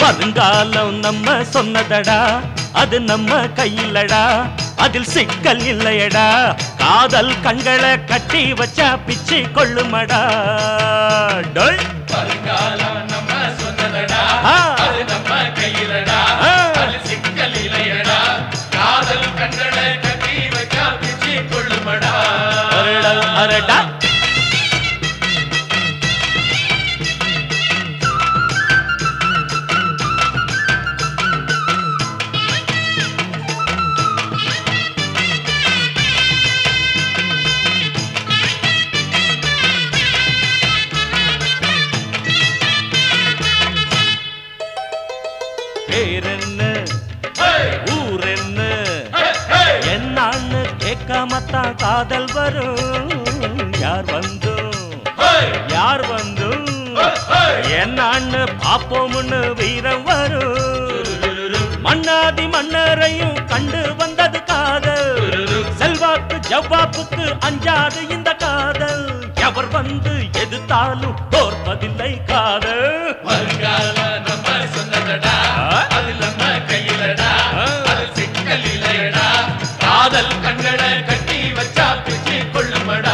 வருங்காலம் நம்ம சொன்னதடா, அது நம்ம கையிலடா, அதில் சிக்கல் இல்லையடா. காதல் கண்களை கட்டி வச்சா பிச்சு கொள்ளுமடா. வருங்காலம் நம்ம சொன்னதடா, அது நம்ம கையிலடா, அதில் சிக்கல் இல்லையடா. காதல் கண்களை கட்டி வச்சா பிச்சு கொள்ளுமடா. அரடா பேரென்ன ஊரென்ன என்னான்னு கேட்காமத்தான் காதல் வரும். யார் வந்தும் என்னான்னு பாப்போம்னு வீரம் வரும். மன்னாதி மன்னரையும் கண்டு வந்தது காதல். செல்வாக்கு ஜவ்வாப்புக்கு அஞ்சாது இந்த காதல். எவர் வந்து எதிர்த்தாலும் தோற்பதில்லை காதல். வருங்காலம் நம்ம சொன்னதடா, அது நம்ம கையிலடா, அது சிக்கல் இல்லையடா. காதல் கண்களை கட்டி வச்சா பிச்சு கொள்ளுமடா.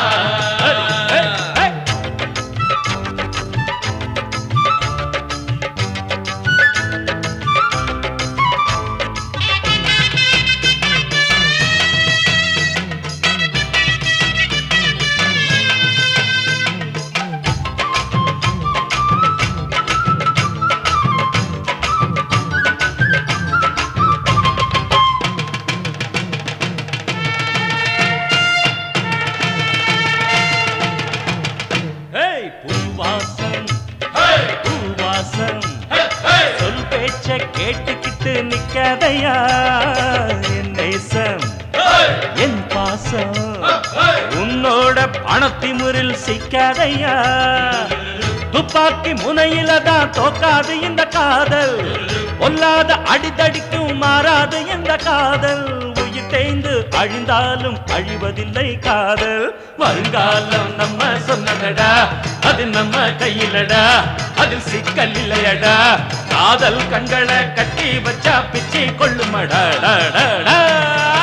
சொல் பேச்ச கேட்டுக்கிட்டு நிக்காதையா என் நேசம் என் பாசம். உன்னோட பணத்திமுறில் சிக்காதையா. துப்பாக்கி முனையில தான் தோக்காது இந்த காதல். பொல்லாத அடிதடிக்கும் மாறாது இந்த காதல். உயிர் தேய்ந்து அழிந்தாலும் அழிவதில்லை காதல். வருங்காலம் நம்ம சொன்னதடா, அது நம்ம கையிலடா, அதில் சிக்கல் இல்லையடா. காதல் கண்களை கட்டி வச்சா பிச்சு கொள்ளுமடா.